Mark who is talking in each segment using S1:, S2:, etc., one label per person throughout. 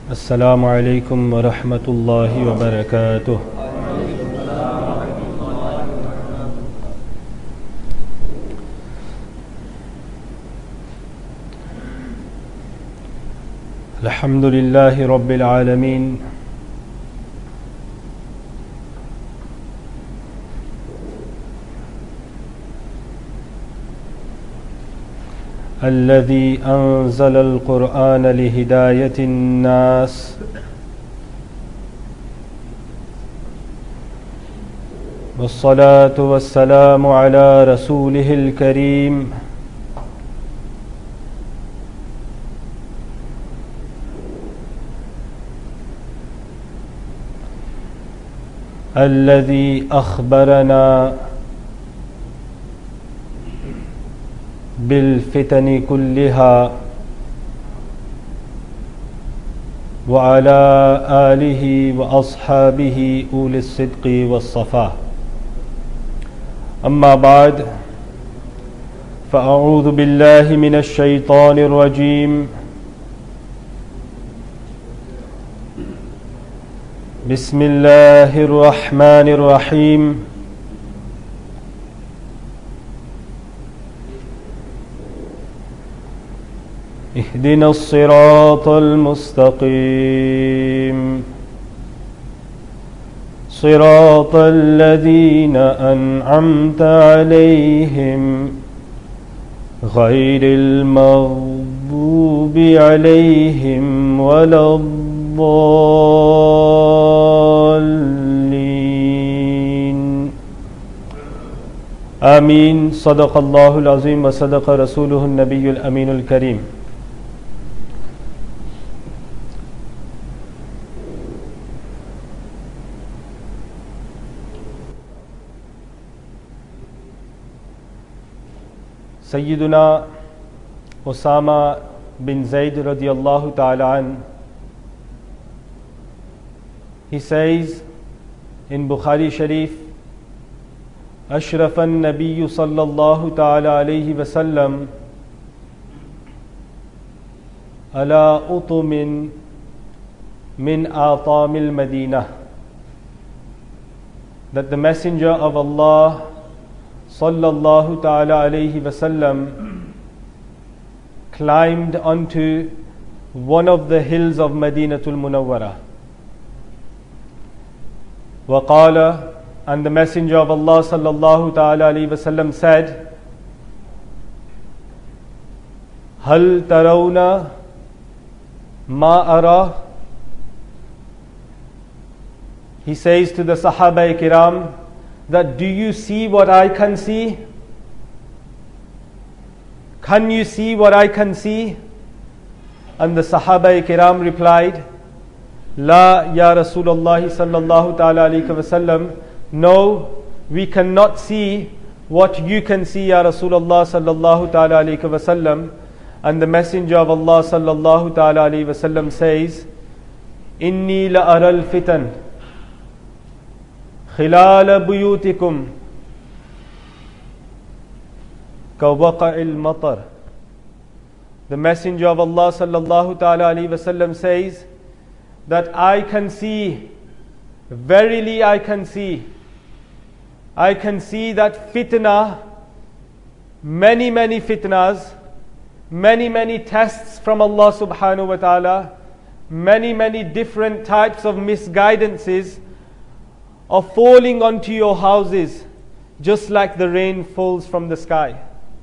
S1: Assalamu alaikum wa rahmatullahi wa barakatuh. Alhamdulillahi Rabbil Alameen. الذي أنزل القرآن لهداية الناس والصلاة والسلام على رسوله الكريم الذي أخبرنا بالفتن كلها وعلى آله وأصحابه أولي الصدق والصفاء. أما بعد، فأعوذ بالله من الشيطان الرجيم. بسم الله الرحمن الرحيم. اهدنا الصراط المستقيم صراط الذين أنعمت عليهم غير المغضوب عليهم ولا الضالين. آمين. صدق الله العظيم وصدق رسوله النبي الأمين الكريم. Sayyiduna Osama bin Zayd radiyallahu ta'ala an, he says in Bukhari Sharif, Ashrafan Nabiyyu sallallahu ta'ala alayhi wa sallam ala utumin min atamil Madinah, that the Messenger of Allah sallallahu ta'ala alayhi wasallam climbed onto one of the hills of Madinatul Munawwara. Waqala, and the Messenger of Allah sallallahu ta'ala alayhi wasallam said, Hal tarawna ma ara? He says to the Sahaba Kiram that, do you see what I can see? Can you see what I can see? And the Sahaba Kiram replied, La ya Rasulullah sallallahu ta'ala alayhi wa sallam, no, we cannot see what you can see, ya Rasulullah sallallahu ta'ala alayhi wa sallam. And the Messenger of Allah sallallahu ta'ala alayhi wa sallam says, Inni la aral fitan خلال بيوتكم كوقع المطر. The Messenger of Allah sallallahu ta'ala alayhi wa sallam says that I can see, verily I can see that fitna, many fitnas, many tests from Allah subhanahu wa ta'ala, many different types of misguidances are falling onto your houses just like the rain falls from the sky.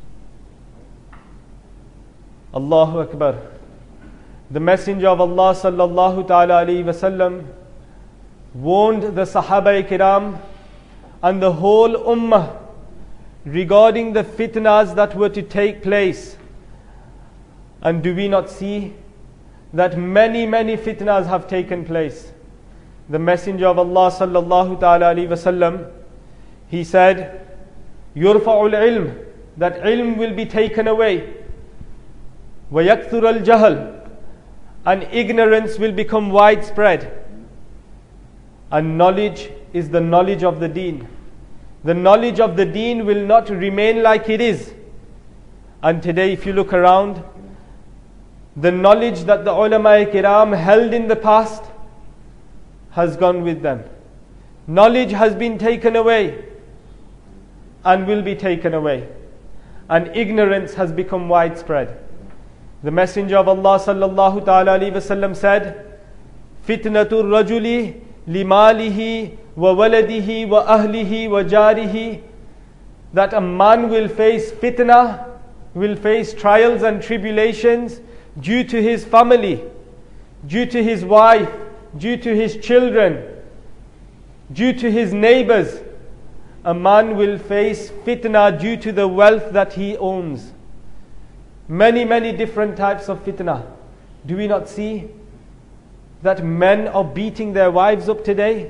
S1: Allahu Akbar. The Messenger of Allah sallallahu ta'ala alayhi wa sallam warned the Sahaba Kiram and the whole Ummah regarding the fitnas that were to take place. And do we not see that many fitnas have taken place? The Messenger of Allah sallallahu ta'ala alayhi wa sallam, he said, Yurfa'ul ilm, that ilm will be taken away. Wa yakthur al jahl, and ignorance will become widespread. And knowledge is the knowledge of the deen. The knowledge of the deen will not remain like it is. And today if you look around, the knowledge that the ulama kiram held in the past has gone with them. Knowledge has been taken away and will be taken away, and ignorance has become widespread. The Messenger of Allah sallallahu ta'ala alayhi wasallam said, Fitnatul rajuli limalihi wa waladihi wa ahlihi wa jarihi, that a man will face fitna, will face trials and tribulations due to his family, due to his wife, due to his children, due to his neighbors. A man will face fitna due to the wealth that he owns. Many different types of fitna. Do we not see that men are beating their wives up today?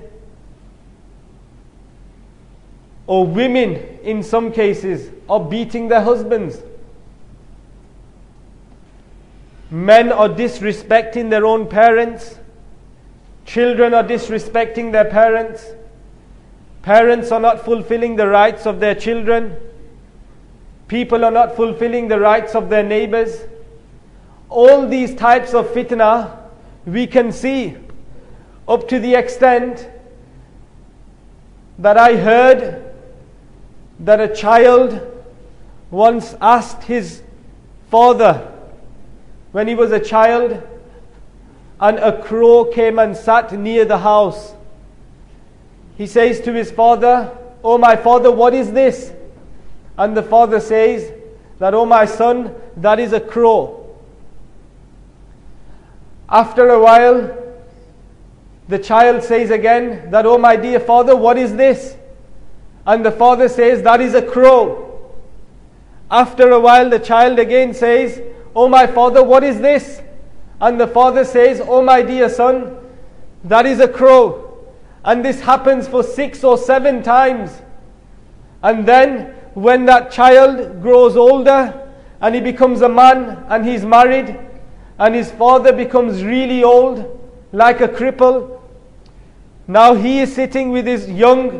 S1: Or women, in some cases, are beating their husbands. Men are disrespecting their own parents. Children are disrespecting their parents. Parents are not fulfilling the rights of their children. People are not fulfilling the rights of their neighbors. All these types of fitna we can see, up to the extent that I heard that a child once asked his father, when he was a child, and a crow came and sat near the house. He says to his father, "Oh my father, what is this?" And the father says that, "Oh my son, that is a crow." After a while, the child says again that, "Oh my dear father, what is this?" And the father says, "That is a crow." After a while, the child again says, "Oh my father, what is this?" And the father says, "Oh my dear son, that is a crow." And this happens for 6 or 7 times. And then when that child grows older and he becomes a man and he's married, and his father becomes really old, like a cripple, now he is sitting with his young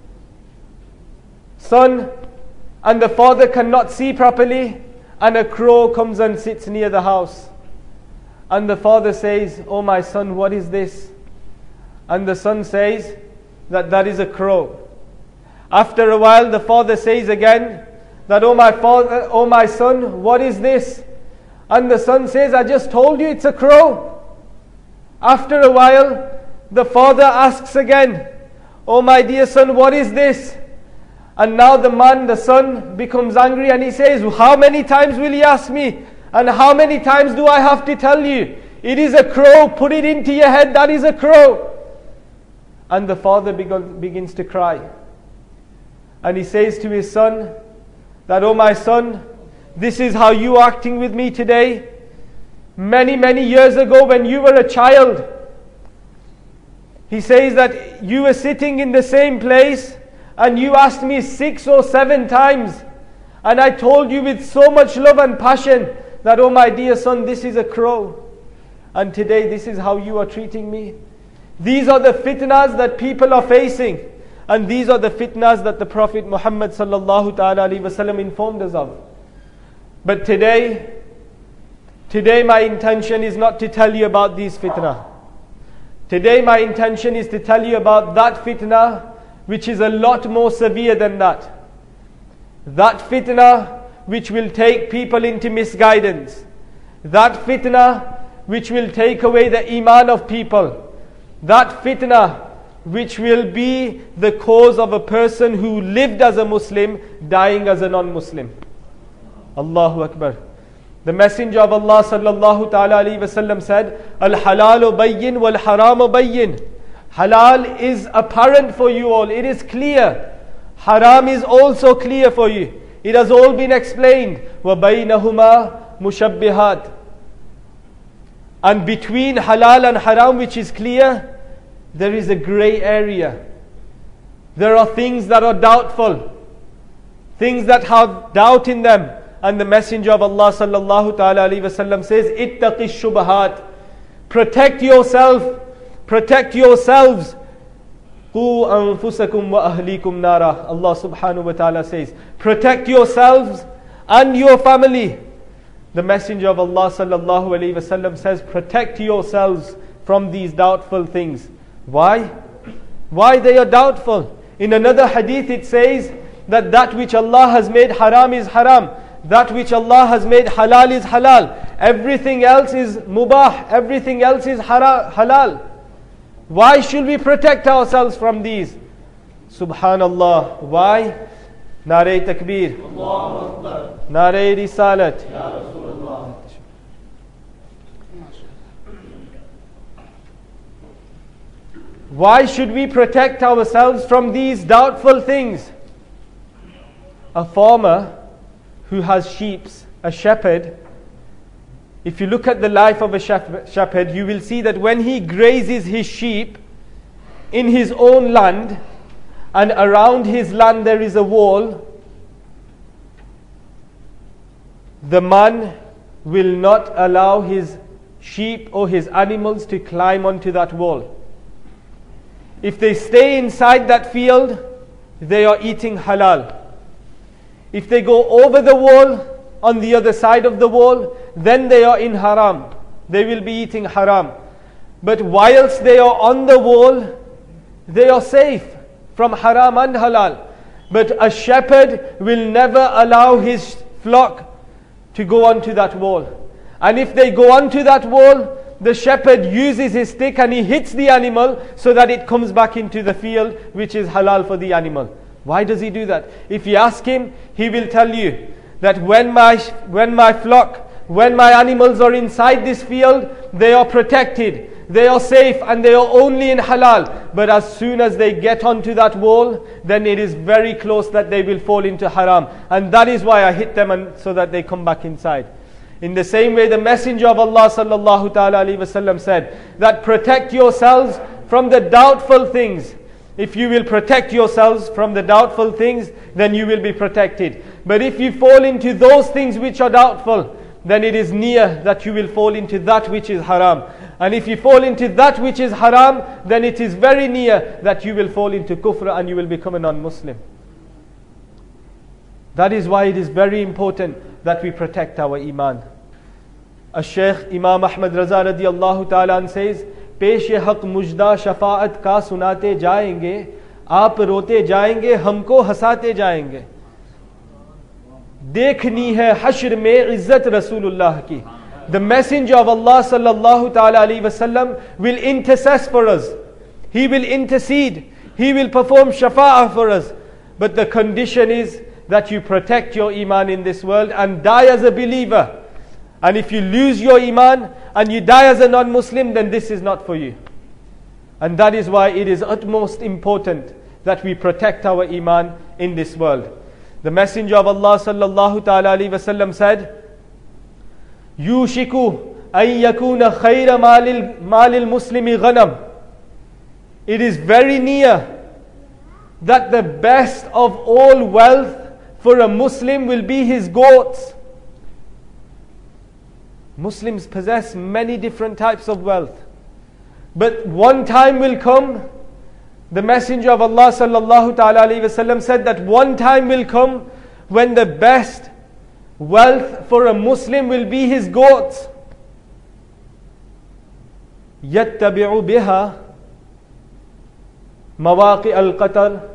S1: son, and the father cannot see properly, and a crow comes and sits near the house. And the father says, "Oh my son, what is this?" And the son says that that is a crow. After a while, the father says again that, "Oh my father, oh my son, what is this?" And the son says, "I just told you it's a crow." After a while, the father asks again, "Oh my dear son, what is this?" And now the son becomes angry, and he says, "How many times will you ask me? And how many times do I have to tell you? It is a crow, put it into your head, that is a crow." And the father begins to cry. And he says to his son that, "Oh my son, this is how you are acting with me today. Many years ago when you were a child," he says that you were sitting in the same place and you asked me 6 or 7 times, and I told you with so much love and passion that, "Oh my dear son, this is a crow." And today this is how you are treating me. These are the fitnas that people are facing, and these are the fitnas that the Prophet Muhammad sallallahu ta'ala alaihi wasallam informed us of. But today my intention is not to tell you about these fitna. Today my intention is to tell you about that fitna which is a lot more severe than that. That fitna which will take people into misguidance. That fitna which will take away the iman of people. That fitna which will be the cause of a person who lived as a Muslim dying as a non-Muslim. Allahu Akbar. The Messenger of Allah sallallahu ta'ala alayhi wasallam said, "Al-halalu bayyin wal-haramu bayyin." Halal is apparent for you all, it is clear. Haram is also clear for you. It has all been explained. وَبَيْنَهُمَا مُشَبِّهَاتٍ. And between halal and haram, which is clear, there is a grey area. There are things that are doubtful, things that have doubt in them. And the Messenger of Allah sallallahu ta'ala alayhi wasallam says, "Ittaqi shubahat." Protect yourself, protect yourselves. "Qu anfusakum wa ahlikum nara." Allah subhanahu wa ta'ala says, protect yourselves and your family The Messenger of Allah sallallahu alaihi wasallam says, protect yourselves from these doubtful things. Why? Why they are doubtful? In another hadith it says that that which Allah has made haram is haram. That which Allah has made halal is halal. Everything else is mubah. Everything else is halal. Why should we protect ourselves from these? Subhanallah. Why? Nare Takbir. Nare Risalat. Why should we protect ourselves from these doubtful things? A farmer who has sheep, a shepherd, if you look at the life of a shepherd, you will see that when he grazes his sheep in his own land, and around his land there is a wall, the man will not allow his sheep or his animals to climb onto that wall. If they stay inside that field, they are eating halal. If they go over the wall, on the other side of the wall, then they are in haram. They will be eating haram. But whilst they are on the wall, they are safe from haram and halal. But a shepherd will never allow his flock to go onto that wall. And if they go onto that wall, the shepherd uses his stick and he hits the animal so that it comes back into the field, which is halal for the animal. Why does he do that? If you ask him, he will tell you that when my flock, when my animals are inside this field, they are protected, they are safe, and they are only in halal. But as soon as they get onto that wall, then it is very close that they will fall into haram. And that is why I hit them, and so that they come back inside. In the same way, the Messenger of Allah sallallahu ta'ala alaihi wasallam said that protect yourselves from the doubtful things. If you will protect yourselves from the doubtful things, then you will be protected. But if you fall into those things which are doubtful, then it is near that you will fall into that which is haram. And if you fall into that which is haram, then it is very near that you will fall into kufr and you will become a non-Muslim. That is why it is very important that we protect our iman. Shaykh Imam Ahmad Raza radiyallahu ta'ala says, पेश हक मुजदा शफाअत का सुनाते जाएंगे, आप रोते जाएंगे, हमको हंसाते जाएंगे. देखनी है हश्र में इज्जत रसूलुल्लाह की. The Messenger of Allah sallallahu ta'ala alayhi wasallam will intercede for us. He will intercede. He will perform shafa'ah for us. But the condition is that you protect your iman in this world and die as a believer. And if you lose your iman and you die as a non-Muslim, then this is not for you. And that is why it is utmost important that we protect our iman in this world. The Messenger of Allah sallallahu ta'ala alayhi wasallam said, Yushiku an yakuna khayra malil muslimi ghanam. It is very near that the best of all wealth for a Muslim will be his goats. Muslims possess many different types of wealth. But one time will come, the Messenger of Allah sallallahu ta'ala alayhi wasallam said that one time will come when the best wealth for a Muslim will be his goats. يَتَّبِعُ بِهَا مَوَاقِعَ الْقَطَرِ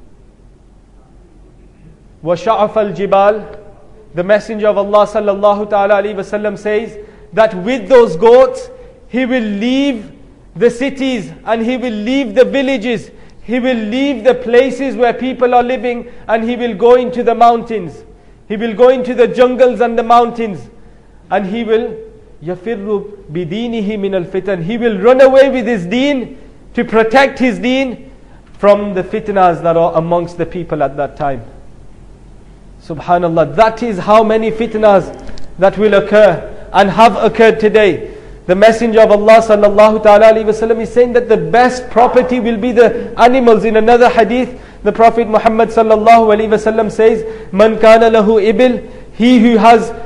S1: وَشَعَفَ الْجِبَالِ. The Messenger of Allah sallallahu ta'ala alayhi wasallam says that with those goats, he will leave the cities and he will leave the villages. He will leave the places where people are living and he will go into the mountains. He will go into the jungles and the mountains. And he will يَفِرُّ بِدِينِهِ مِنَ الْفِتَنِ. He will run away with his deen to protect his deen from the fitnas that are amongst the people at that time. Subhanallah, that is how many fitnas that will occur and have occurred today. The Messenger of Allah sallallahu ta'ala alayhi wasallam is saying that the best property will be the animals. In another hadith, the Prophet Muhammad sallallahu alayhi wasallam says, Man kana lahu ibil, he who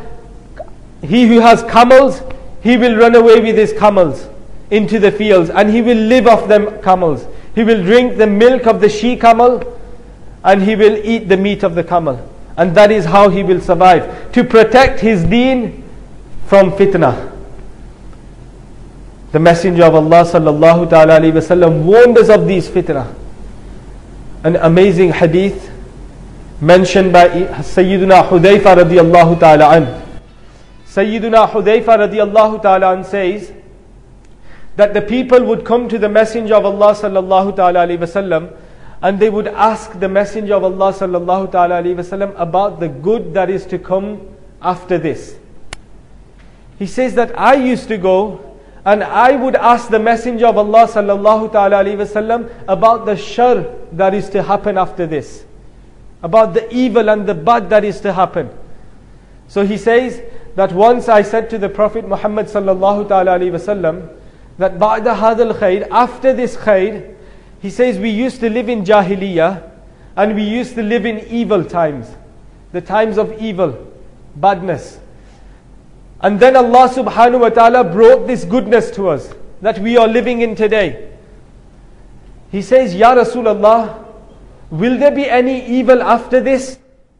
S1: has camels, he will run away with his camels into the fields and he will live off them camels. He will drink the milk of the she camel and he will eat the meat of the camel. And that is how he will survive. To protect his deen from fitna. The Messenger of Allah sallallahu ta'ala alayhi wasallam warned us of these fitna. An amazing hadith mentioned by Sayyiduna Hudayfa radiyallahu ta'ala an. Sayyiduna Hudayfa radiyallahu ta'ala an says that the people would come to the Messenger of Allah sallallahu ta'ala alayhi wasallam and they would ask the Messenger of Allah sallallahu ta'ala alayhi wasallam about the good that is to come after this. He says that I used to go and I would ask the Messenger of Allah sallallahu ta'ala alayhi wasallam about the shar that is to happen after this, about the evil and the bad that is to happen. So he says that once I said to the Prophet Muhammad sallallahu ta'ala alayhi wasallam that ba'da hadal khair, after this khair, he says we used to live in Jahiliyyah and we used to live in evil times, the times of evil, badness. And then Allah subhanahu wa ta'ala brought this goodness to us that we are living in today. He says, Ya Rasulullah, will there be any evil after this?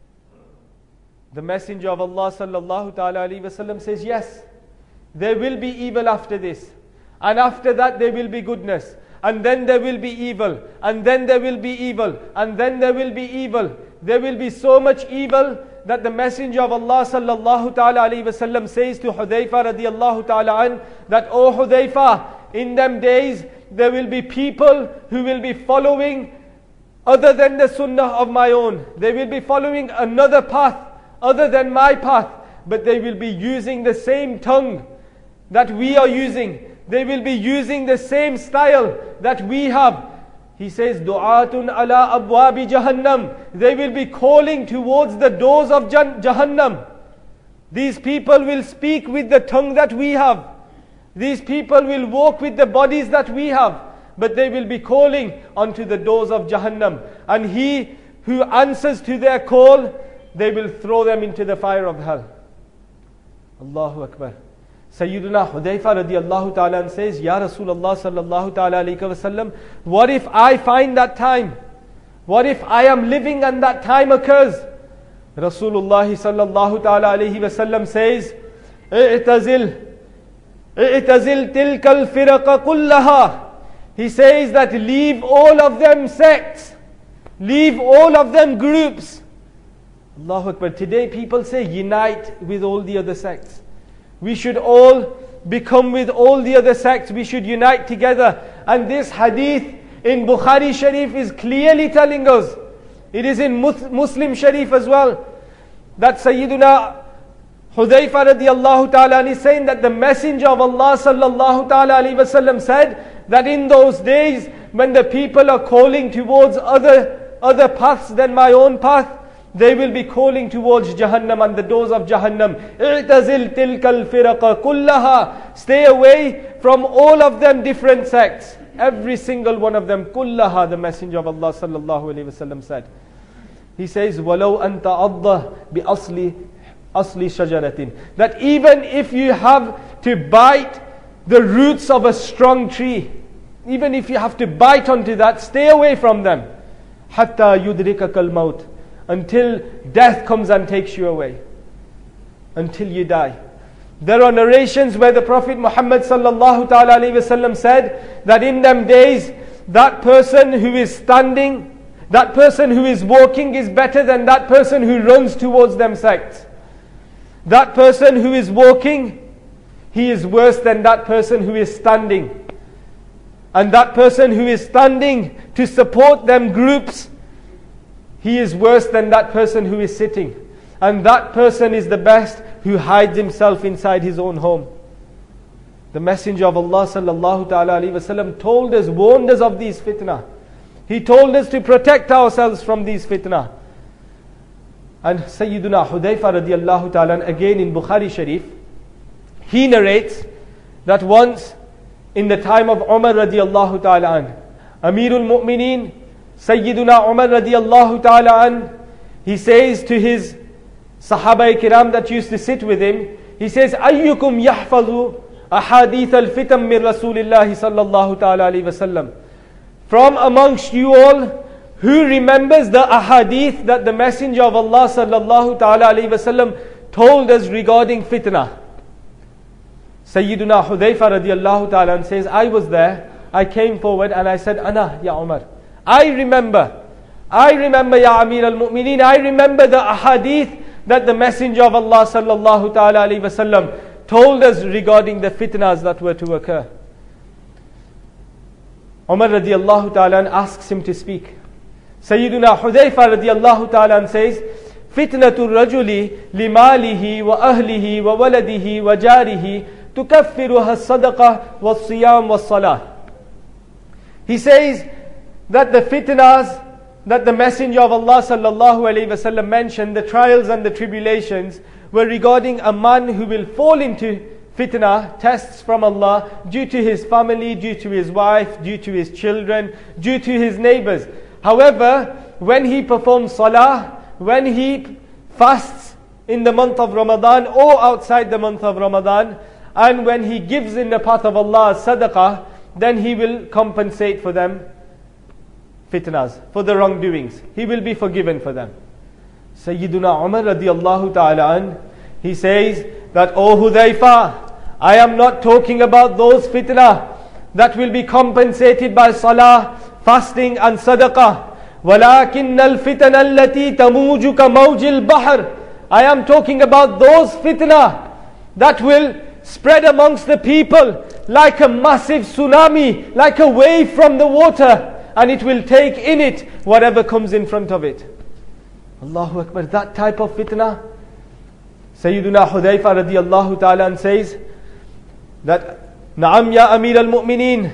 S1: The Messenger of Allah sallallahu ta'ala alayhi wasallam says, yes, there will be evil after this. And after that there will be goodness. And then there will be evil. And then there will be evil. And then there will be evil. There will be so much evil that the Messenger of Allah sallallahu ta'ala alayhi wasallam says to Hudayfa radiyallahu ta'ala an, that, oh Hudayfa, in them days there will be people who will be following other than the sunnah of my own. They will be following another path other than my path, but they will be using the same tongue that we are using. They will be using the same style that we have. He says, Du'atun ala abwabi jahannam. They will be calling towards the doors of Jahannam. These people will speak with the tongue that we have. These people will walk with the bodies that we have. But they will be calling onto the doors of Jahannam. And he who answers to their call, they will throw them into the fire of hell. Allahu Akbar. Sayyiduna Hudayfa radiyallahu ta'ala says, Ya Rasulullah sallallahu ta'ala alayhi wa sallam, what if I find that time? What if I am living and that time occurs? Rasulullah sallallahu ta'ala alayhi wa sallam says, I'tazil tilkal firaqa kullaha. He says that leave all of them sects. Leave all of them groups. Allahu Akbar. Today people say unite with all the other sects. We should all become with all the other sects. We should unite together. And this hadith in Bukhari Sharif is clearly telling us. It is in Muslim Sharif as well. That Sayyiduna Hudayfa radiyallahu ta'ala is saying that the Messenger of Allah sallallahu ta'ala alayhi wa sallam said that in those days when the people are calling towards other paths than my own path, they will be calling towards Jahannam and the doors of Jahannam. I'tazil tilkal firaqa kullaha. Stay away from all of them different sects. Every single one of them. Kullaha, the Messenger of Allah sallallahu alayhi wa sallam said. He says, Walau anta adda bi asli shajaratin. That even if you have to bite the roots of a strong tree, even if you have to bite onto that, stay away from them. Hatta yudrikakal maut. Until death comes and takes you away. Until you die. There are narrations where the Prophet Muhammad sallallahu ta'ala alayhi wa sallam said that in them days, that person who is standing, that person who is walking is better than that person who runs towards them sects. That person who is walking, he is worse than that person who is standing. And that person who is standing to support them groups, he is worse than that person who is sitting. And that person is the best who hides himself inside his own home. The Messenger of Allah sallallahu ta'ala alayhi wa sallam told us, warned us of these fitna. He told us to protect ourselves from these fitna. And Sayyiduna Hudayfa radiyallahu ta'ala, again in Bukhari Sharif, he narrates that once in the time of Umar radiyallahu ta'ala, Amirul Mu'mineen, Sayyiduna Umar radiyallahu ta'ala, he says to his Sahaba kiram that used to sit with him, he says, Ayyukum yahfazu ahadith al-fitam min Rasulillahi sallallahu ta'ala alayhi wa sallam. From amongst you all, who remembers the ahadith that the Messenger of Allah sallallahu ta'ala alayhi wa sallam told us regarding fitna? Sayyiduna Hudayfa radiallahu ta'ala says, I was there, I came forward and I said, Ana, Ya Umar. I remember, Ya Amir al-Mu'mineen, I remember the ahadith that the Messenger of Allah sallallahu ta'ala alayhi wasallam told us regarding the fitnas that were to occur. Umar radiallahu ta'ala asks him to speak. Sayyiduna Hudayfa radiallahu ta'ala says, Fitnatul rajuli limalihi wa ahlihi wa waladihi wa jarihi tukaffiruha sadaqah wa siyam wa salah. He says that the fitnas that the Messenger of Allah sallallahu alayhi wasallam mentioned, the trials and the tribulations, were regarding a man who will fall into fitna, tests from Allah, due to his family, due to his wife, due to his children, due to his neighbors. However, when he performs salah, when he fasts in the month of Ramadan or outside the month of Ramadan, and when he gives in the path of Allah sadaqah, then he will compensate for them fitnas, for the wrongdoings. He will be forgiven for them. Sayyiduna Umar radiallahu ta'ala an, he says that, O Hudayfa, I am not talking about those fitna that will be compensated by salah, fasting and sadaqah. وَلَكِنَّ الْفِتَنَ الَّتِي تَمُوجُ كَمَوْجِ الْبَحْرِ. I am talking about those fitna that will spread amongst the people like a massive tsunami, like a wave from the water, and it will take in it whatever comes in front of it. Allahu Akbar, that type of fitna. Sayyiduna Hudayfa radiallahu ta'ala says that, Na'am ya Amir al-Mu'mineen,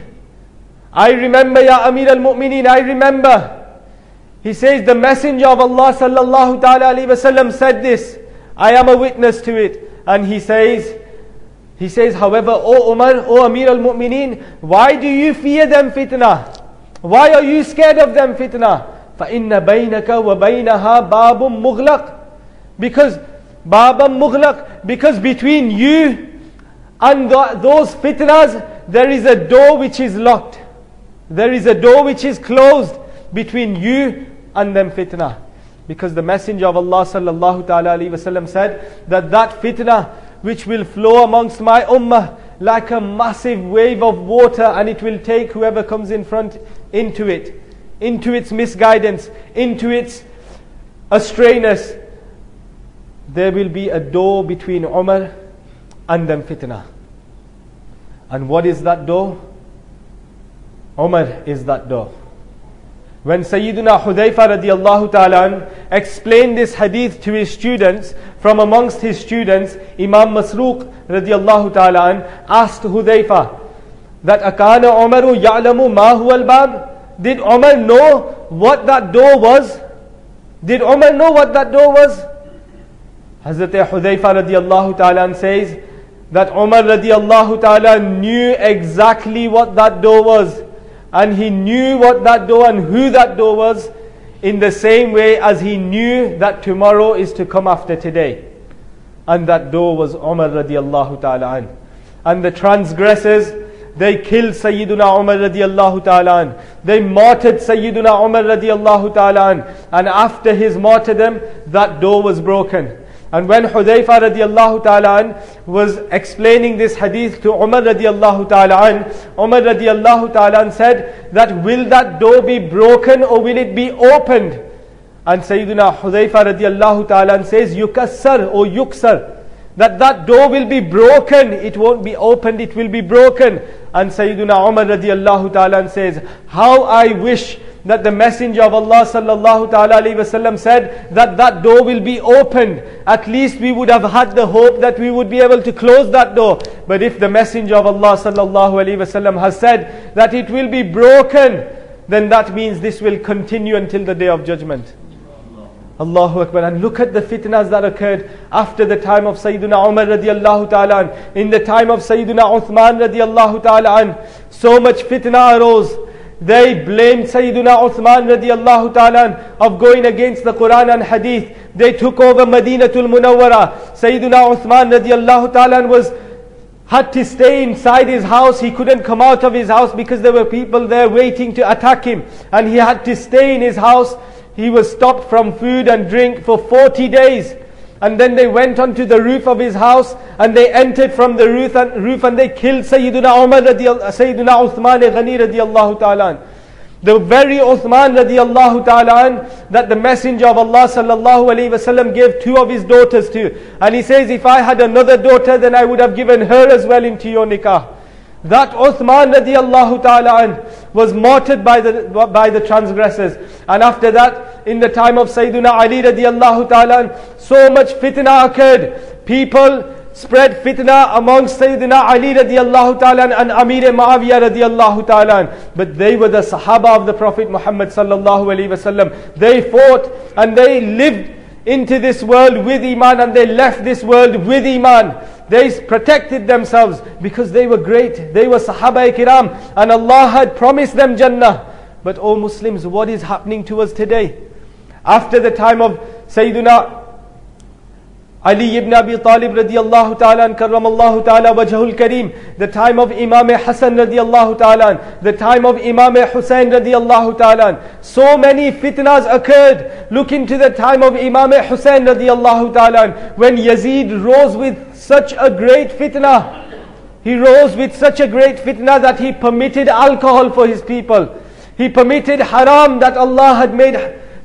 S1: I remember ya Amir al-Mu'mineen, I remember. He says the Messenger of Allah sallallahu ta'ala alayhi wasallam said this. I am a witness to it. And he says, however, O Umar, O Amir al-Mu'mineen, why do you fear them fitna? Why are you scared of them fitna? فَإِنَّ بَيْنَكَ وَبَيْنَهَا بَابٌ مُغْلَقٌ. Because Babam Mughlaq, because between you and those fitnas, there is a door which is locked. There is a door which is closed between you and them fitna. Because the Messenger of Allah sallallahu ta'ala alayhi wasallam said that fitna which will flow amongst my ummah like a massive wave of water, and it will take whoever comes in front into it, into its misguidance, into its astrayness. There will be a door between Umar and them fitna. And what is that door? Umar is that door. When Sayyiduna Hudayfa radiallahu ta'ala explained this hadith to his students, from amongst his students, Imam Masruq radiallahu ta'ala asked Hudayfa that, Akana Umaru ya'lamu ma huwa al-bab? Did Umar know what that door was? Did Umar know what that door was? Hazrat Hudayfa radiallahu ta'ala says that Umar radiallahu ta'ala knew exactly what that door was. And he knew what that door and who that door was, in the same way as he knew that tomorrow is to come after today. And that door was Umar radiallahu ta'ala an. And the transgressors, they killed Sayyiduna Umar radiallahu ta'ala an. They martyred Sayyiduna Umar radiallahu ta'ala an. And after his martyrdom, that door was broken. And when Hudayfa radiallahu ta'ala was explaining this hadith to Umar radiallahu ta'ala, Umar radiallahu ta'ala said that, will that door be broken or will it be opened? And Sayyiduna Hudayfa radiallahu ta'ala says, yukassar or yuksar, that door will be broken, it won't be opened, it will be broken. And Sayyiduna Umar radiallahu ta'ala says, how I wish that the Messenger of Allah sallallahu ta'ala alayhi wasallam said that door will be opened. At least we would have had the hope that we would be able to close that door. But if the Messenger of Allah sallallahu alayhi wasallam has said that it will be broken, then that means this will continue until the Day of Judgment. Allahu Akbar. And look at the fitnas that occurred after the time of Sayyiduna Umar radiallahu ta'ala. In the time of Sayyiduna Uthman radiallahu ta'ala, so much fitna arose. They blamed Sayyiduna Uthman radiallahu ta'ala of going against the Quran and Hadith. They took over Madinatul Munawwara. Sayyiduna Uthman radiallahu ta'ala had to stay inside his house. He couldn't come out of his house because there were people there waiting to attack him. And he had to stay in his house. He was stopped from food and drink for 40 days. And then they went onto the roof of his house and they entered from the roof and they killed Sayyiduna Uthman Ghani radiallahu ta'ala. The very Uthman radiallahu ta'ala that the Messenger of Allah sallallahu alayhi wasallam gave 2 of his daughters to. And he says, if I had another daughter, then I would have given her as well into your nikah. That Uthman radiallahu ta'ala was martyred by the transgressors. And after that, in the time of Sayyiduna Ali radiallahu ta'ala, so much fitna occurred. People spread fitna amongst Sayyidina Ali radiallahu ta'ala and Amir Muawiyah radiallahu ta'ala. But they were the Sahaba of the Prophet Muhammad sallallahu alayhi wasallam. They fought and they lived into this world with Iman and they left this world with Iman. They protected themselves because they were great. They were Sahaba-i-Kiram and Allah had promised them Jannah. But O Muslims, what is happening to us today? After the time of Sayyidina Ali ibn Abi Talib radiallahu ta'ala and karramallahu ta'ala wajhul kareem, the time of Imam Hassan radiallahu ta'ala, the time of Imam Hussain radiallahu ta'ala, so many fitnas occurred. Look into the time of Imam Hussain radiallahu ta'ala, when Yazid rose with such a great fitna. He rose with such a great fitna that he permitted alcohol for his people. He permitted haram that Allah had made.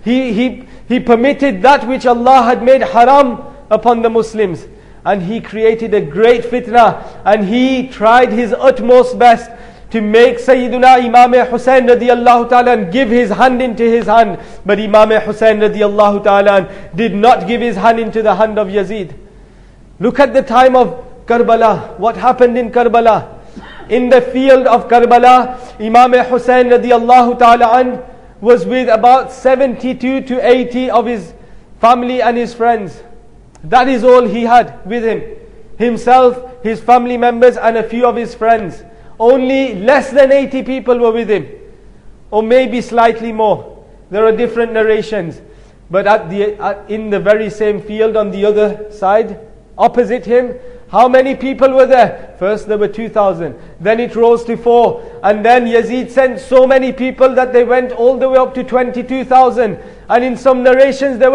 S1: He permitted that which Allah had made haram upon the Muslims, and he created a great fitna, and he tried his utmost best to make Sayyiduna Imam Hussain radiallahu ta'ala and give his hand into his hand. But Imam Hussain radiallahu ta'ala did not give his hand into the hand of Yazid. Look at the time of Karbala. What happened in Karbala? In the field of Karbala, Imam Hussain radiallahu ta'ala was with about 72 to 80 of his family and his friends. That is all he had with him. Himself, his family members and a few of his friends. Only less than 80 people were with him. Or maybe slightly more. There are different narrations. But in the very same field on the other side, opposite him, how many people were there? First there were 2,000. Then it rose to 4. And then Yazid sent so many people that they went all the way up to 22,000. And in some narrations there were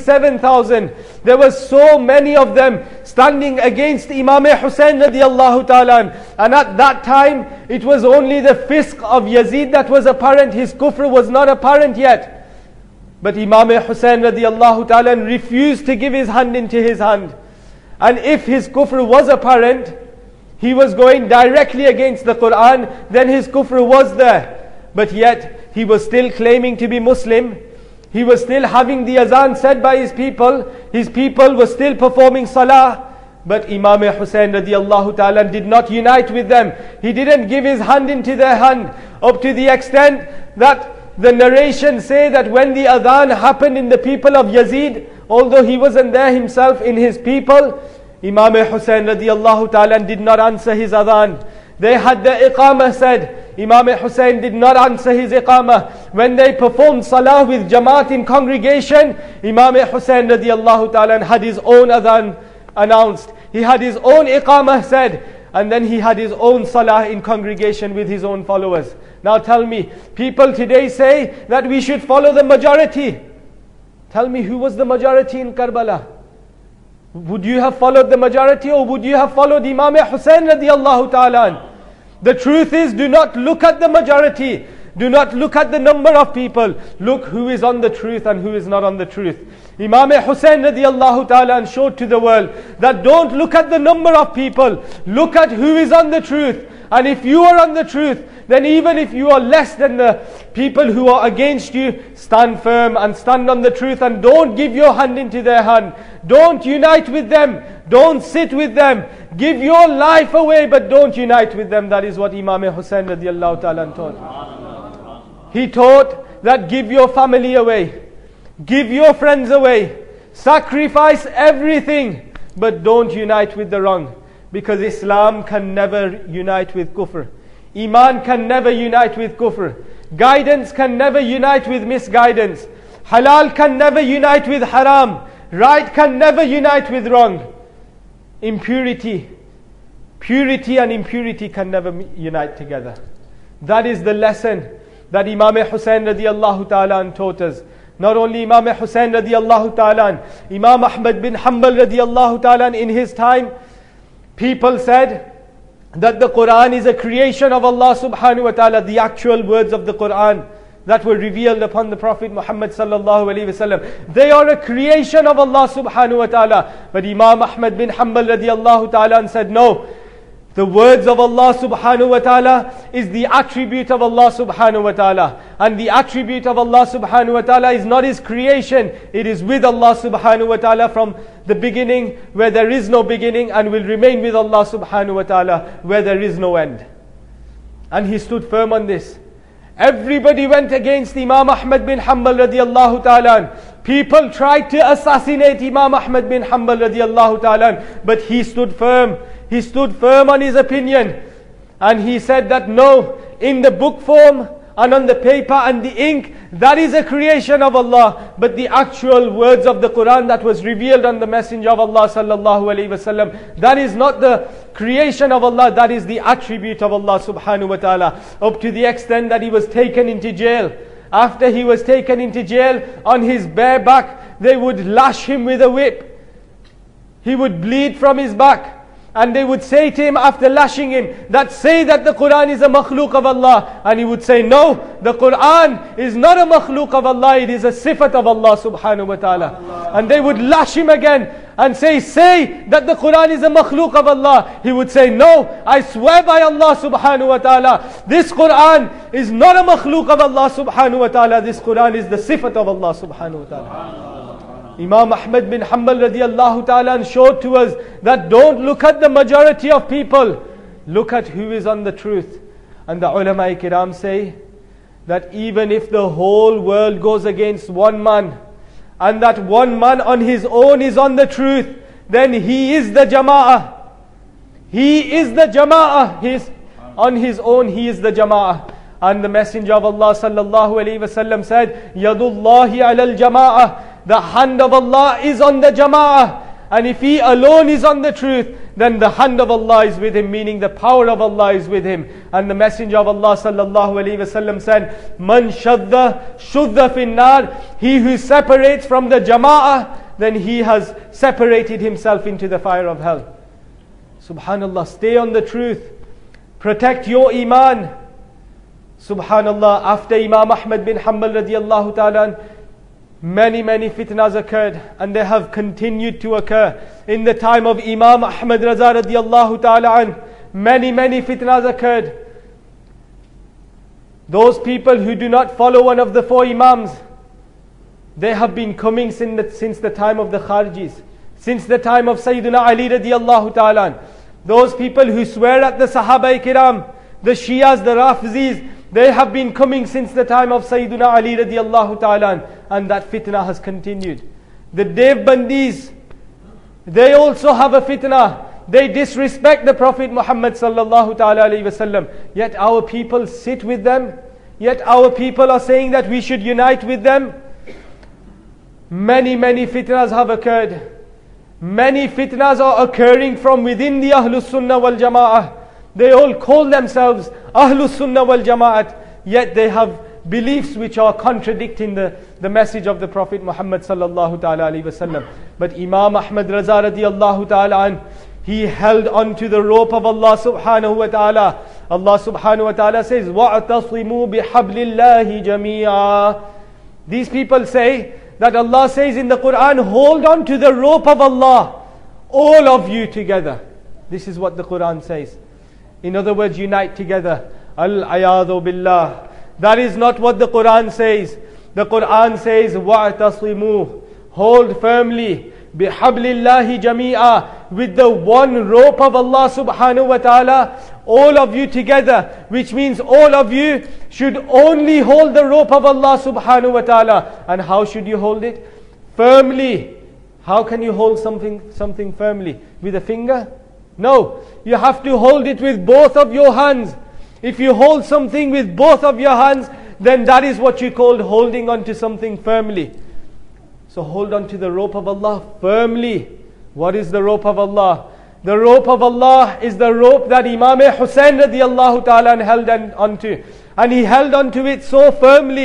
S1: 27,000. There were so many of them standing against Imam Hussain radiallahu ta'ala. And at that time it was only the fisq of Yazid that was apparent. His kufr was not apparent yet. But Imam Hussain radiallahu ta'ala refused to give his hand into his hand. And if his kufr was apparent, he was going directly against the Quran, then his kufr was there. But yet, he was still claiming to be Muslim. He was still having the azan said by his people. His people were still performing salah. But Imam Hussain radiallahu ta'ala did not unite with them. He didn't give his hand into their hand. Up to the extent that the narrations say that when the adhan happened in the people of Yazid, although he wasn't there himself in his people, Imam Hussain radiallahu ta'ala did not answer his adhan. They had the iqamah said. Imam Hussain did not answer his iqamah. When they performed salah with jamaat in congregation, Imam Hussain radiallahu ta'ala had his own adhan announced. He had his own iqamah said. And then he had his own salah in congregation with his own followers. Now tell me, people today say that we should follow the majority. Tell me, who was the majority in Karbala? Would you have followed the majority, or would you have followed Imam Hussain radiallahu ta'ala? The truth is, do not look at the majority. Do not look at the number of people. Look who is on the truth and who is not on the truth. Imam Hussain radiallahu ta'ala showed to the world that don't look at the number of people. Look at who is on the truth. And if you are on the truth, then even if you are less than the people who are against you, stand firm and stand on the truth and don't give your hand into their hand. Don't unite with them. Don't sit with them. Give your life away, but don't unite with them. That is what Imam Hussain radiallahu ta'ala taught. He taught that give your family away. Give your friends away. Sacrifice everything, but don't unite with the wrong. Because Islam can never unite with kufr. Iman can never unite with kufr. Guidance can never unite with misguidance. Halal can never unite with haram. Right can never unite with wrong. Purity and impurity can never unite together. That is the lesson that Imam Hussain radiallahu ta'ala taught us. Not only Imam Hussain radiallahu ta'ala, Imam Ahmad bin Hanbal radiallahu ta'ala, in his time, people said that the Quran is a creation of Allah subhanahu wa ta'ala, the actual words of the Quran that were revealed upon the Prophet Muhammad sallallahu alaihi wasallam. They are a creation of Allah subhanahu wa ta'ala. But Imam Ahmad bin Hanbal radiallahu ta'ala said, no, the words of Allah subhanahu wa ta'ala is the attribute of Allah subhanahu wa ta'ala. And the attribute of Allah subhanahu wa ta'ala is not His creation. It is with Allah subhanahu wa ta'ala from the beginning where there is no beginning, and will remain with Allah subhanahu wa ta'ala where there is no end. And he stood firm on this. Everybody went against Imam Ahmad bin Hanbal radiallahu ta'ala. People tried to assassinate Imam Ahmad bin Hanbal radiallahu ta'ala, but he stood firm. He stood firm on his opinion. And he said that no, in the book form and on the paper and the ink, that is a creation of Allah. But the actual words of the Quran that was revealed on the Messenger of Allah sallallahu alaihi wasallam, that is not the creation of Allah, that is the attribute of Allah subhanahu wa ta'ala. Up to the extent that he was taken into jail. After he was taken into jail, on his bare back, they would lash him with a whip. He would bleed from his back. And they would say to him after lashing him, that say that the Quran is a makhluk of Allah. And he would say, no, the Quran is not a makhluk of Allah, it is a sifat of Allah subhanahu wa ta'ala. And they would lash him again and say that the Quran is a makhluk of Allah. He would say, no, I swear by Allah subhanahu wa ta'ala, this Quran is not a makhluk of Allah subhanahu wa ta'ala, this Quran is the sifat of Allah subhanahu wa ta'ala. Imam Ahmad bin Hanbal radiallahu ta'ala showed to us that don't look at the majority of people, look at who is on the truth. And the ulama kiram say that even if the whole world goes against one man, and that one man on his own is on the truth, then he is the jama'ah. He is the jama'ah. He is on his own, he is the jama'ah. And the Messenger of Allah sallallahu alaihi wasallam said, Yadullahi alal jama'ah. The hand of Allah is on the jama'ah. And if he alone is on the truth, then the hand of Allah is with him, meaning the power of Allah is with him. And the Messenger of Allah sallallahu alaihi wasallam said, Man shudda fin nar. He who separates from the jama'ah, then he has separated himself into the fire of hell. Subhanallah, stay on the truth. Protect your iman. Subhanallah, after Imam Ahmad bin Hanbal radiallahu ta'ala, many fitnas occurred, and they have continued to occur. In the time of Imam Ahmad Raza radiallahu ta'ala, many fitnas occurred. Those people who do not follow one of the four Imams, they have been coming since the time of the Kharijis, since the time of Sayyidina Ali radiallahu ta'ala. Those people who swear at the Sahaba Kiram, the Shias, the Rafizis, they have been coming since the time of Sayyidina Ali radiallahu ta'ala, and that fitna has continued. The Devbandis, they also have a fitna. They disrespect the Prophet Muhammad sallallahu ta'ala alayhi wasallam. Yet our people sit with them. Yet our people are saying that we should unite with them. Many fitnas have occurred. Many fitnas are occurring from within the Ahlus Sunnah wal Jama'ah. They all call themselves Ahlus Sunnah wal Jama'at, yet they have beliefs which are contradicting the message of the Prophet Muhammad sallallahu ta'ala alayhi wasallam. But Imam Ahmad Raza radiyallahu ta'ala, he held on to the rope of Allah subhanahu wa ta'ala. Allah subhanahu wa ta'ala says, وَاعْتَصِمُوا بِحَبْلِ اللَّهِ جَمِيعًا. These people say that Allah says in the Quran, hold on to the rope of Allah, all of you together. This is what the Quran says. In other words, unite together. Al-ayadu billah. That is not what the Quran says. The Quran says, وَاعْتَصِمُوا. Hold firmly. بِحَبْلِ اللَّهِ جَمِيعًا. With the one rope of Allah subhanahu wa ta'ala. All of you together. Which means all of you should only hold the rope of Allah subhanahu wa ta'ala. And how should you hold it? Firmly. How can you hold something firmly? With a finger? No, you have to hold it with both of your hands. If you hold something with both of your hands, then that is what you call holding on to something firmly. So hold on to the rope of Allah firmly. What is the rope of Allah? The rope of Allah is the rope that Imam Hussain radiallahu ta'ala held onto. And he held onto it so firmly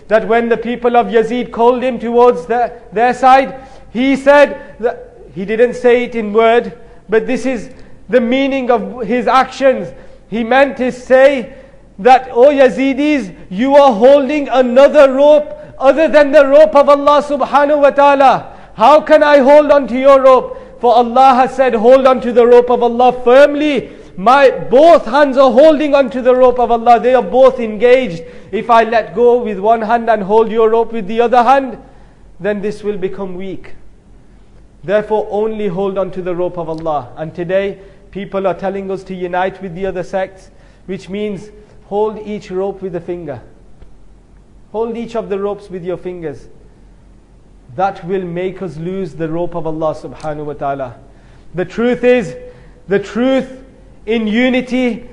S1: that when the people of Yazid called him towards their side, he said, that, he didn't say it in word, but this is the meaning of his actions. He meant to say that, O Yazidis, you are holding another rope other than the rope of Allah subhanahu wa ta'ala. How can I hold on to your rope? For Allah has said, hold on to the rope of Allah firmly. My both hands are holding on to the rope of Allah. They are both engaged. If I let go with one hand and hold your rope with the other hand, then this will become weak. Therefore, only hold on to the rope of Allah. And today, people are telling us to unite with the other sects, which means hold each rope with a finger. Hold each of the ropes with your fingers. That will make us lose the rope of Allah subhanahu wa ta'ala. The truth is, the truth in unity,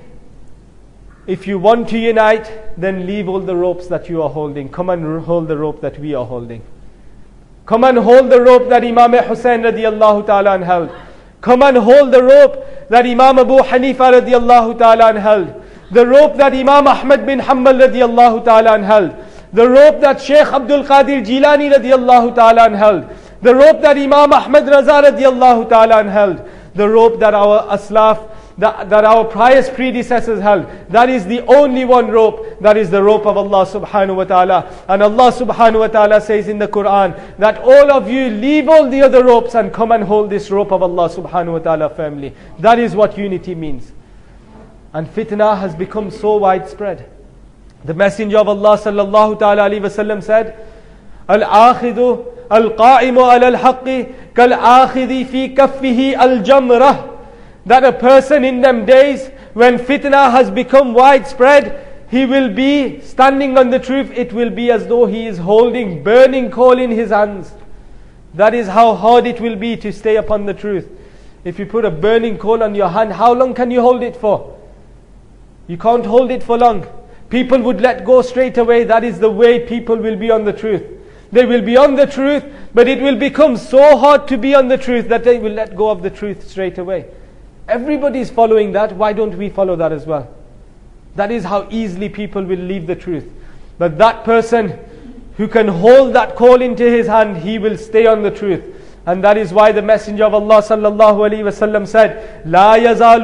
S1: if you want to unite, then leave all the ropes that you are holding. Come and hold the rope that we are holding. Come and hold the rope that Imam Hussein radiallahu ta'ala held. Come and hold the rope that Imam Abu Hanifa radiallahu ta'ala held. The rope that Imam Ahmad bin Hanbal radiallahu ta'ala held. The rope that Shaykh Abdul Qadir Jilani radiallahu ta'ala held. The rope that Imam Ahmad Raza radiallahu ta'ala held. The rope that our aslaf, that our pious predecessors held. That is the only one rope. That is the rope of Allah subhanahu wa ta'ala. And Allah subhanahu wa ta'ala says in the Quran that all of you leave all the other ropes and come and hold this rope of Allah subhanahu wa ta'ala firmly. That is what unity means. And fitna has become so widespread. The Messenger of Allah sallallahu ta'ala alayhi wa sallam said, Al-akhidu al-qa'imu al-haqqi kal-akhidi fi kaffihi al-jamrah. That a person in them days, when fitna has become widespread, he will be standing on the truth. It will be as though he is holding burning coal in his hands. That is how hard it will be to stay upon the truth. If you put a burning coal on your hand, how long can you hold it for? You can't hold it for long. People would let go straight away. That is the way people will be on the truth. They will be on the truth, but it will become so hard to be on the truth that they will let go of the truth straight away. Everybody is following that. Why don't we follow that as well? That is how easily people will leave the truth. But that person who can hold that coal into his hand, he will stay on the truth. And that is why the Messenger of Allah sallallahu alaihi wasallam said, لا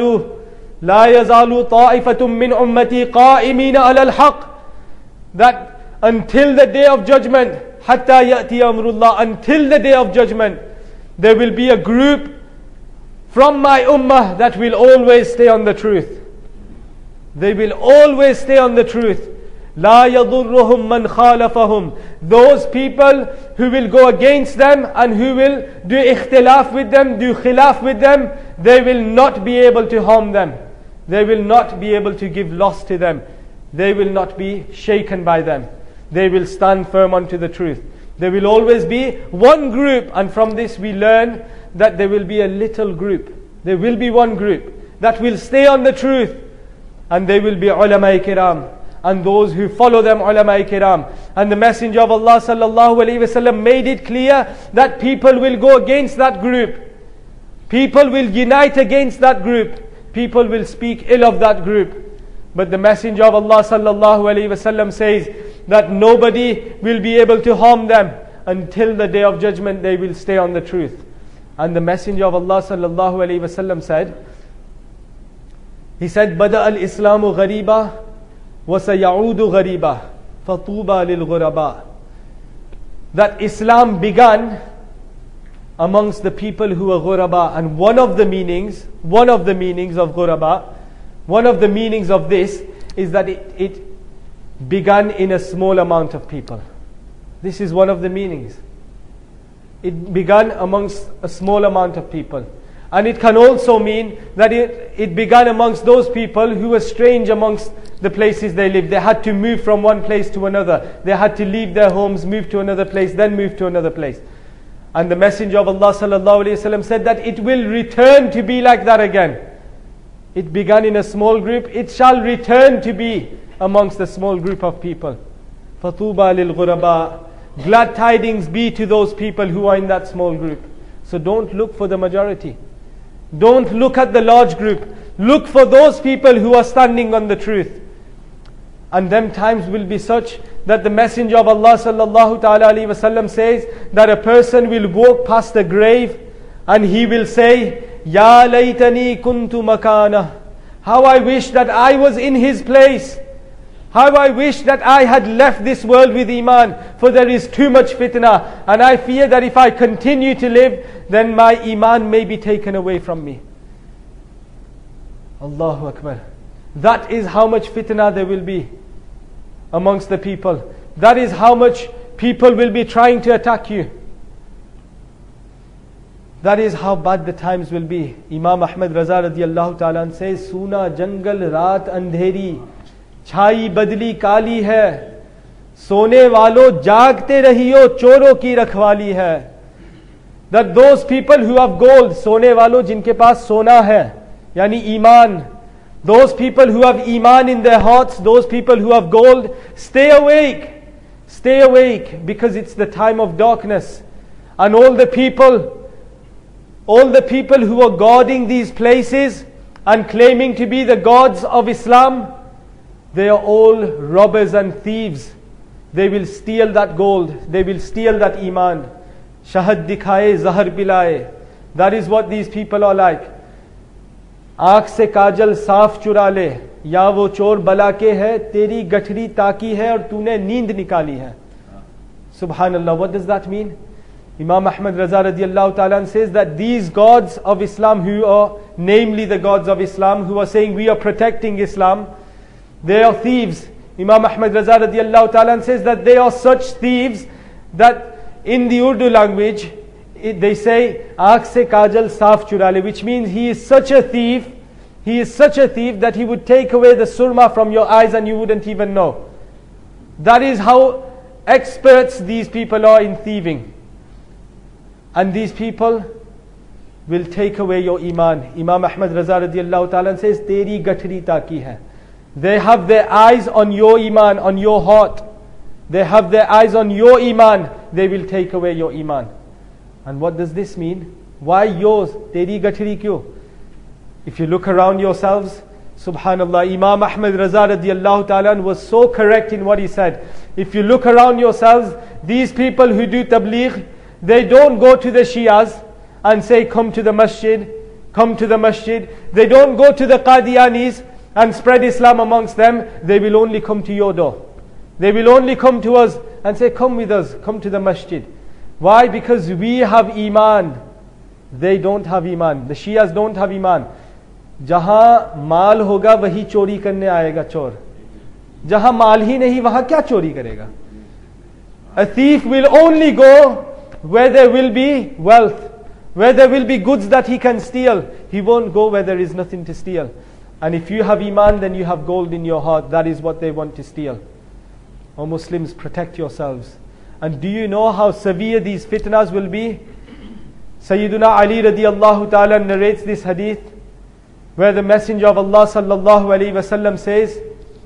S1: يزال طائفة من أمتي قائمين على الحق. That until the day of judgment, حتى يأتي أمر الله, until the day of judgment, there will be a group from my ummah that will always stay on the truth. They will always stay on the truth. لا يضرهم من خالفهم. Those people who will go against them and who will do ikhtilaf with them, do khilaf with them, they will not be able to harm them. They will not be able to give loss to them. They will not be shaken by them. They will stand firm onto the truth. There will always be one group, and from this we learn that there will be a little group. There will be one group that will stay on the truth, and they will be ulama kiram, and those who follow them ulama kiram. And the Messenger of Allah sallallahu alaihi wasallam made it clear that people will go against that group. People will unite against that group. People will speak ill of that group. But the Messenger of Allah sallallahu alaihi wasallam says that nobody will be able to harm them until the day of judgment. They will stay on the truth. And the Messenger of Allah sallallahu alaihi wasallam said, he said, "Bada al-Islamu ghariba wa sayaudu ghariba, fatuba lil ghuraba." That Islam began amongst the people who were ghuraba, and one of the meanings of ghuraba, one of the meanings of this is that it began in a small amount of people. This is one of the meanings. It began amongst a small amount of people. And it can also mean that it began amongst those people who were strange amongst the places they lived. They had to move from one place to another. They had to leave their homes, move to another place, then move to another place. And the Messenger of Allah sallallahu alaihi wasallam said that it will return to be like that again. It began in a small group. It shall return to be amongst a small group of people. Fatuba lil ghuraba. Glad tidings be to those people who are in that small group. So don't look for the majority. Don't look at the large group. Look for those people who are standing on the truth. And them times will be such that the Messenger of Allah sallallahu ta'ala alayhi wasallam says that a person will walk past a grave and he will say, Ya laytani kuntu makana. How I wish that I was in his place. How I wish that I had left this world with Iman, for there is too much fitna, and I fear that if I continue to live, then my Iman may be taken away from me. Allahu Akbar. That is how much fitna there will be amongst the people. That is how much people will be trying to attack you. That is how bad the times will be. Imam Ahmad Raza radiyallahu ta'ala says, Suna jangal raat andheri, छाई बदली काली है, सोने वालों जागते रहियो, चोरों की रखवाली है. That those people who have gold, सोने वालों जिनके पास सोना है, यानी ईमान, those people who have iman in their hearts, those people who have gold, stay awake, because it's the time of darkness. And all the people who are guarding these places and claiming to be the gods of Islam, they are all robbers and thieves. They will steal that gold, they will steal that iman. Shahad dikhaye, zahar pilaye. That is what these people are like. आँख से काजल साफ चुरा ले, या वो चोर बला के है, तेरी गठरी ताकी है और तूने नींद निकाली है. Subhanallah, what does that mean? Imam Ahmad Raza radiyallahu ta'ala says that these gods of Islam, who are namely the gods of Islam, who are saying we are protecting Islam, they are thieves. Imam Ahmad Raza radiyallahu ta'ala says that they are such thieves that in the Urdu language they say आँख से काजल साफ चुरा ले, which means he is such a thief that he would take away the surma from your eyes and you wouldn't even know. That is how experts these people are in thieving. And these people will take away your iman. Imam Ahmad Raza radiyallahu ta'ala says, Teri gathri taki hai. They have their eyes on your iman, on your heart. They have their eyes on your iman. They will take away your iman. And what does this mean? Why yours? Teri gathri kyo? If you look around yourselves, subhanallah, Imam Ahmad Raza radiyallahu ta'ala was so correct in what he said. If you look around yourselves, these people who do tabligh, they don't go to the Shias and say, come to the masjid, come to the masjid. They don't go to the Qadianis and spread Islam amongst them. They will only come to your door. They will only come to us and say, come with us, come to the masjid. Why? Because we have iman. They don't have iman. The Shias don't have iman. जहां माल होगा वही चोरी करने आएगा चोर. जहां माल ही नहीं वहां क्या चोरी करेगा? A thief will only go where there will be wealth, where there will be goods that he can steal. He won't go where there is nothing to steal. And if you have iman, then you have gold in your heart. That is what they want to steal. O Muslims, protect yourselves. And do you know how severe these fitnas will be? Sayyiduna Ali radiyallahu ta'ala narrates this hadith, where the Messenger of Allah sallallahu alayhi wasallam says,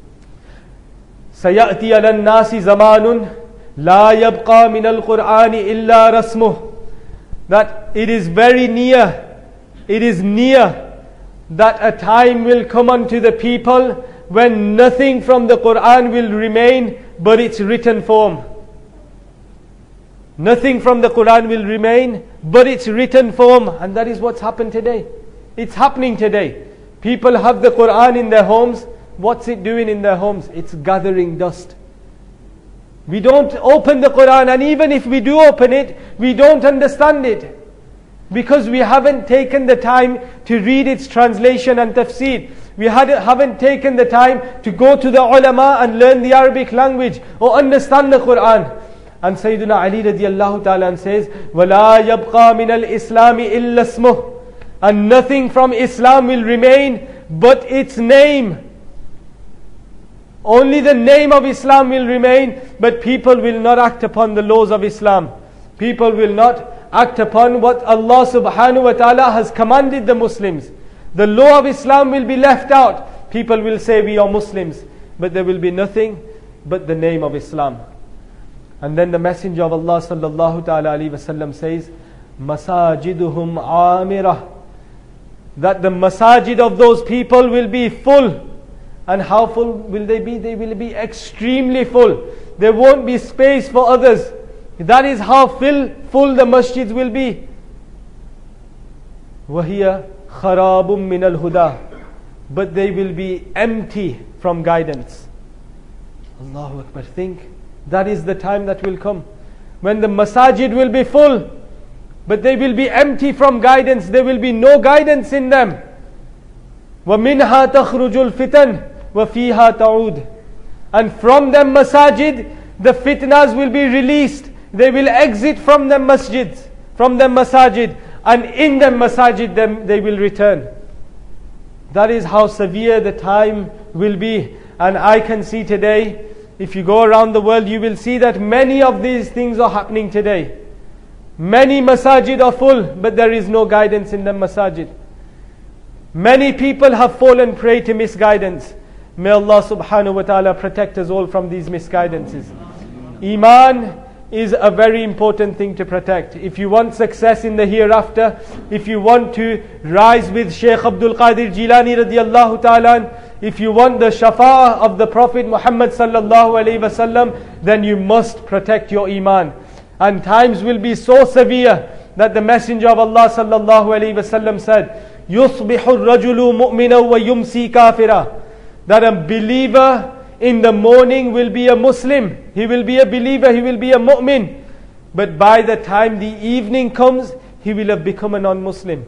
S1: سَيَأْتِي عَلَى النَّاسِ زَمَانٌ لَا يَبْقَى مِنَ الْقُرْآنِ إِلَّا رَسْمُهُ. That it is very near, it is near that a time will come unto the people when nothing from the Quran will remain but its written form. Nothing from the Quran will remain but its written form. And that is what's happened today. It's happening today. People have the Quran in their homes. What's it doing in their homes? It's gathering dust. We don't open the Quran, and even if we do open it, we don't understand it, because we haven't taken the time to read its translation and tafsir. We haven't taken the time to go to the ulama and learn the Arabic language or understand the Quran. And Sayyidina Ali radiyallahu ta'ala says, وَلَا يَبْقَى مِنَ الْإِسْلَامِ إِلَّا اسْمُهُ. And nothing from Islam will remain but its name. Only the name of Islam will remain, but people will not act upon the laws of Islam. People will not act upon what Allah subhanahu wa ta'ala has commanded the Muslims. The law of Islam will be left out. People will say we are Muslims, but there will be nothing but the name of Islam. And then the Messenger of Allah sallallahu ta'ala alayhi wasallam says, Masajiduhum amirah. That the masajid of those people will be full. And how full will they be? They will be extremely full. There won't be space for others. That is how full the masjids will be. وَهِيَ خَرَابٌ مِّنَ الْهُدَى. But they will be empty from guidance. Allahu Akbar. Think, that is the time that will come when the masajid will be full, but they will be empty from guidance. There will be no guidance in them. وَمِنْهَا تَخْرُجُ الْفِتَنِ وَفِيهَا تَعُودُ. And from them masajid, the fitnas will be released. They will exit from the masjids, from the masajid, and in the masajid they will return. That is how severe the time will be. And I can see today, if you go around the world, you will see that many of these things are happening today. Many masajid are full, but there is no guidance in the masajid. Many people have fallen prey to misguidance. May Allah subhanahu wa ta'ala protect us all from these misguidances. Iman is a very important thing to protect. If you want success in the hereafter, if you want to rise with Shaykh Abdul Qadir Jilani radiyallahu ta'ala, if you want the shafa'ah of the Prophet Muhammad sallallahu alayhi wasallam, then you must protect your iman. And times will be so severe that the Messenger of Allah sallallahu alayhi wasallam said, يُصْبِحُ الرَّجُلُ مُؤْمِنًا وَيُمْسِي كَافِرًا. That a believer in the morning will be a Muslim. He will be a believer, he will be a mu'min. But by the time the evening comes, he will have become a non-Muslim.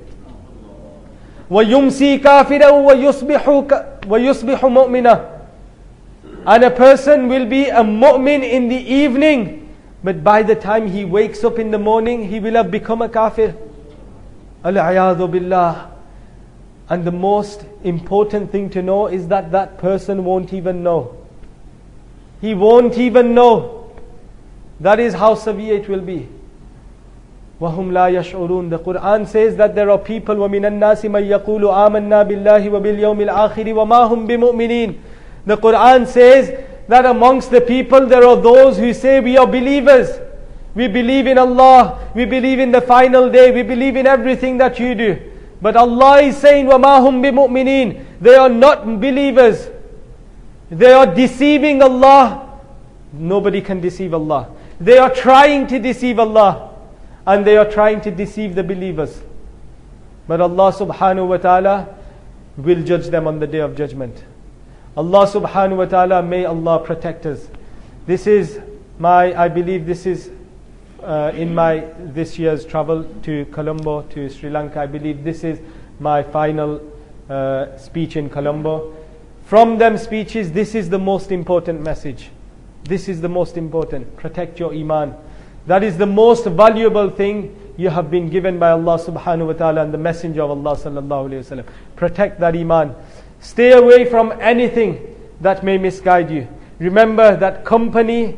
S1: وَيُمْسِي كَافِرًا وَيُصْبِحُ مُؤْمِنًا. And a person will be a mu'min in the evening, but by the time he wakes up in the morning, he will have become a kafir. Al-'iyadhu billah. And the most important thing to know is that that person won't even know. He won't even know. That is how severe it will be. وَهُمْ لَا يَشْعُرُونَ. The Quran says that there are people, وَمِنَ النَّاسِ مَنْ يَقُولُ آمَنَّا بِاللَّهِ وَبِالْيَوْمِ الْآخِرِ وَمَا هُمْ بِمُؤْمِنِينَ. The Quran says that amongst the people there are those who say we are believers. We believe in Allah. We believe in the final day. We believe in everything that you do. But Allah is saying, وَمَا هُمْ بِمُؤْمِنِينَ. They are not believers. They are deceiving Allah. Nobody can deceive Allah. They are trying to deceive Allah. And they are trying to deceive the believers. But Allah subhanahu wa ta'ala will judge them on the day of judgment. Allah subhanahu wa ta'ala, may Allah protect us. This is I believe this is in my this year's travel to Colombo, to Sri Lanka. I believe this is my final speech in Colombo. From them speeches, this is the most important message. This is the most important. Protect your iman. That is the most valuable thing you have been given by Allah subhanahu wa ta'ala and the Messenger of Allah sallallahu alayhi wa sallam. Protect that iman. Stay away from anything that may misguide you. Remember that company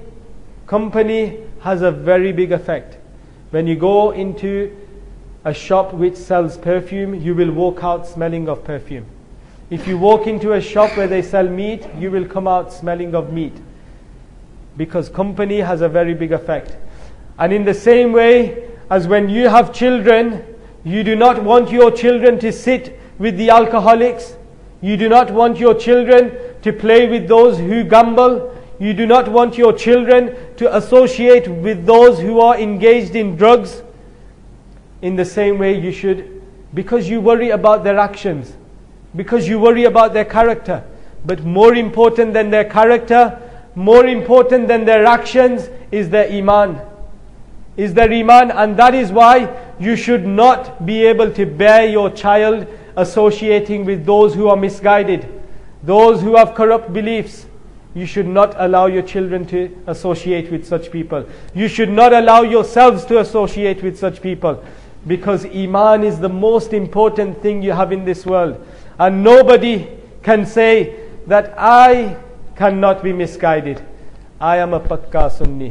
S1: has a very big effect. When you go into a shop which sells perfume, you will walk out smelling of perfume. If you walk into a shop where they sell meat, you will come out smelling of meat. Because company has a very big effect. And in the same way as when you have children, you do not want your children to sit with the alcoholics. You do not want your children to play with those who gamble. You do not want your children to associate with those who are engaged in drugs. In the same way you should, because you worry about their actions, because you worry about their character. But more important than their character, more important than their actions is their iman. Is their iman, and that is why you should not be able to bear your child associating with those who are misguided, those who have corrupt beliefs. You should not allow your children to associate with such people. You should not allow yourselves to associate with such people, because iman is the most important thing you have in this world. And nobody can say that I cannot be misguided. I am a Pakka Sunni.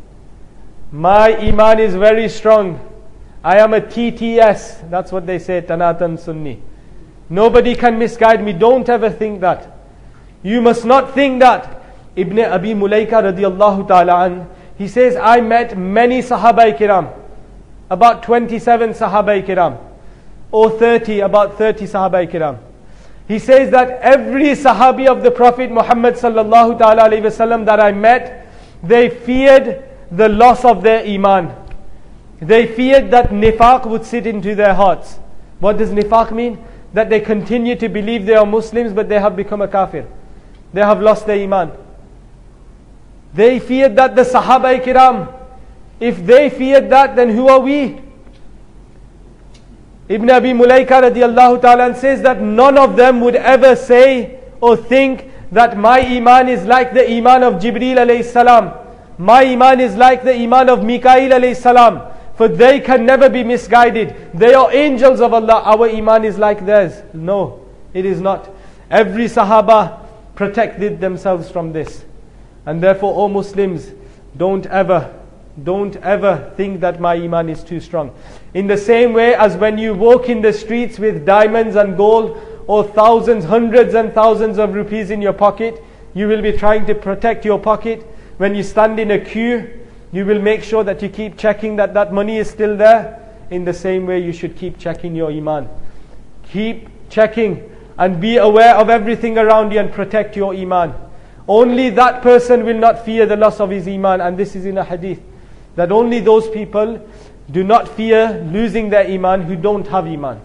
S1: My iman is very strong. I am a TTS. That's what they say, Tanatan Sunni. Nobody can misguide me. Don't ever think that. You must not think that. Ibn Abi Mulaika radiyallahu ta'ala an, he says, I met many Sahaba Kiram, about 27 Sahaba Kiram, or 30, about 30 Sahaba Kiram. He says that every Sahabi of the Prophet Muhammad sallallahu ta'ala alayhi wasallam that I met, they feared the loss of their iman. They feared that nifaq would sit into their hearts. What does nifaq mean? That they continue to believe they are Muslims but they have become a kafir. They have lost their iman. They feared that the Sahaba Kiram. If they feared that, then who are we? Ibn Abi Mulaika radiallahu ta'ala says that none of them would ever say or think that my iman is like the iman of Jibreel alayhi salam. My iman is like the iman of Mikail alayhi salam. For they can never be misguided. They are angels of Allah. Our iman is like theirs. No, it is not. Every Sahaba protected themselves from this. And therefore, O Muslims, don't ever think that my iman is too strong. In the same way as when you walk in the streets with diamonds and gold or thousands, hundreds and thousands of rupees in your pocket, you will be trying to protect your pocket. When you stand in a queue, you will make sure that you keep checking that that money is still there. In the same way, you should keep checking your iman. Keep checking and be aware of everything around you and protect your iman. Only that person will not fear the loss of his iman. And this is in a hadith, that only those people do not fear losing their iman who don't have iman.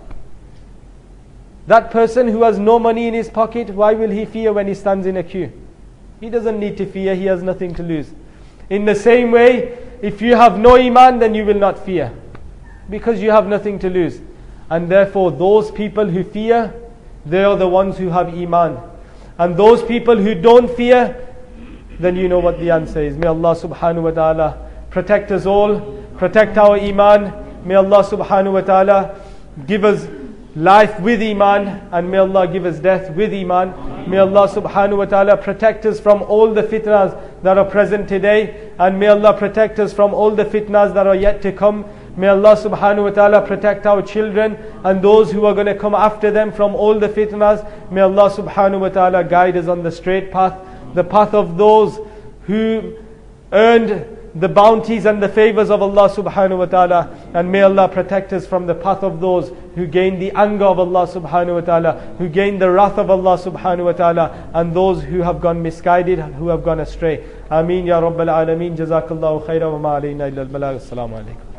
S1: That person who has no money in his pocket, why will he fear when he stands in a queue? He doesn't need to fear, he has nothing to lose. In the same way, if you have no iman, then you will not fear, because you have nothing to lose. And therefore, those people who fear, they are the ones who have iman. And those people who don't fear, then you know what the answer is. May Allah subhanahu wa ta'ala protect us all, protect our iman. May Allah subhanahu wa ta'ala give us life with iman, and may Allah give us death with iman. May Allah subhanahu wa ta'ala protect us from all the fitnas that are present today, and may Allah protect us from all the fitnas that are yet to come. May Allah subhanahu wa ta'ala protect our children and those who are going to come after them from all the fitnas. May Allah subhanahu wa ta'ala guide us on the straight path, the path of those who earned the bounties and the favors of Allah subhanahu wa ta'ala. And may Allah protect us from the path of those who gain the anger of Allah subhanahu wa ta'ala, who gain the wrath of Allah subhanahu wa ta'ala, and those who have gone misguided, who have gone astray. Ameen ya Rabbal Alameen. Jazakallahu khairan wa ma alayna illa al-balagh. Assalamu alaikum.